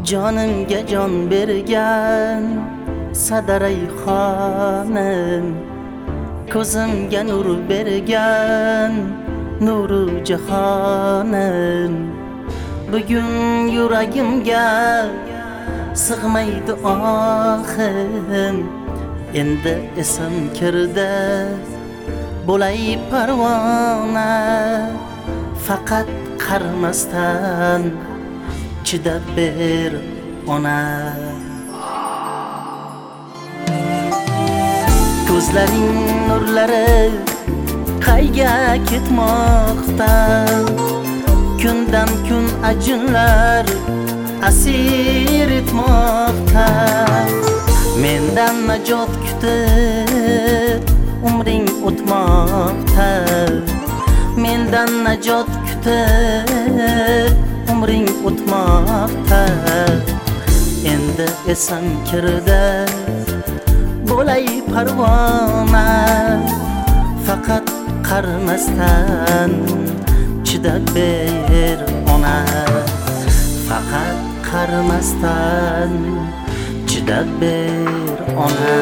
jonimga jon bergan sadaray xonim, ko'zimga nur bergan nuru jahonim. Bugun yuragimga sig'maydi ohim, endi esim kirdi bo'lay parvona. Faqat qarimasdan chidab ber ona. Ko'zlaring nurlari qayga ketmoqda, kundan kun ajinlar asir etmoqda. Mendan najot kutib umring o'tmoqda, mendan najot kutib umring o'tmoqda. Endi esim kirdi bo'lay parvona, faqat qarimasdan chidab ber ona. Faqat qarimasdan chidab ber ona.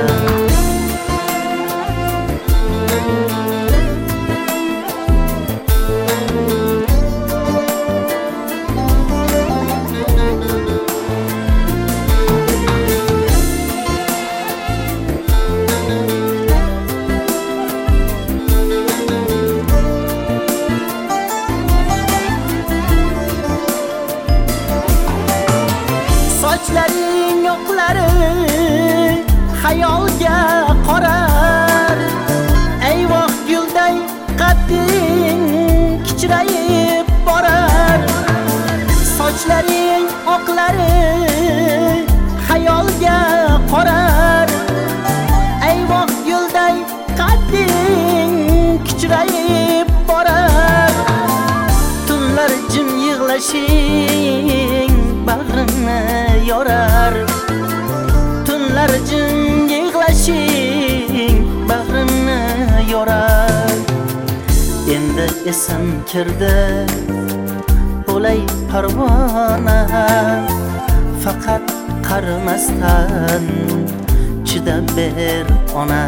Sochlaring yo'qlari xayolga qorar, ayvoh gulday qadding kichrayib borar. Sochlaring oqlari xayolga qorar, ayvoh gulday qadding kichrayib borar. Tunlar jim yig'lashing bag'rimni yorar, tunlar jim yig'lashing bag'rimni yorar. Endi esim kirdi bo'lay parvona, faqat qarimasdan chidab ber ona.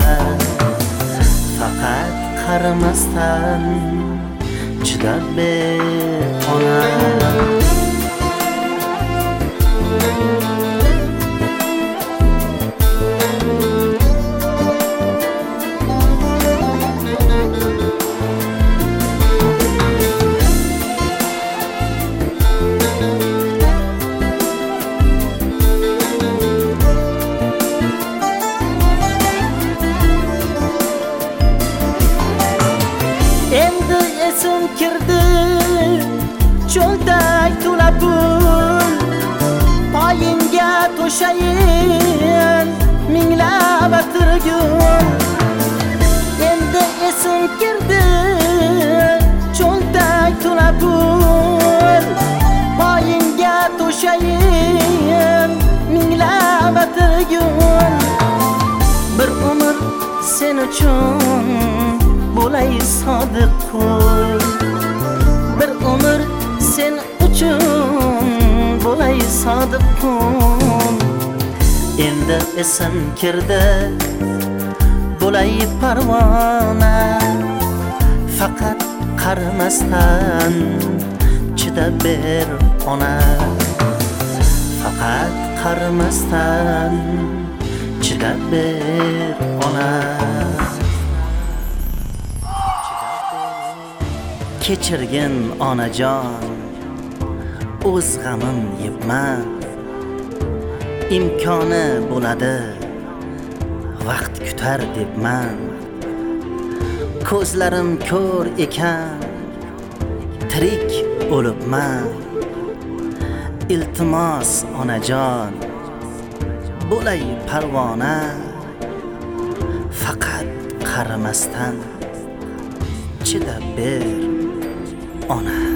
Faqat qarimasdan chidab ber ona. Endi esim kirdi cho'ntak to'la pul, poyimga to'shayin minglab atirgul. Endi esim kirdi cho'ntak to'la pul, poyimga to'shayin minglab atirgul. Bir umr sen uchun bo'lay sodiq qul, bir umr sen uchun bo'lay sodiq qul. Endi esim kirdi bo'lay parvona, faqat qarimasdan chidab ber ona. Faqat qarimasdan chidab ber ona. Kechirgin onajon, o'z g'amim yebman. Imkoni bo'ladi vaqt kutar debman. Ko'zlarim ko'r ekan, tirik o'libman. Iltimos onajon, bo'lay parvona, faqat qarimasdan chidab ber ona.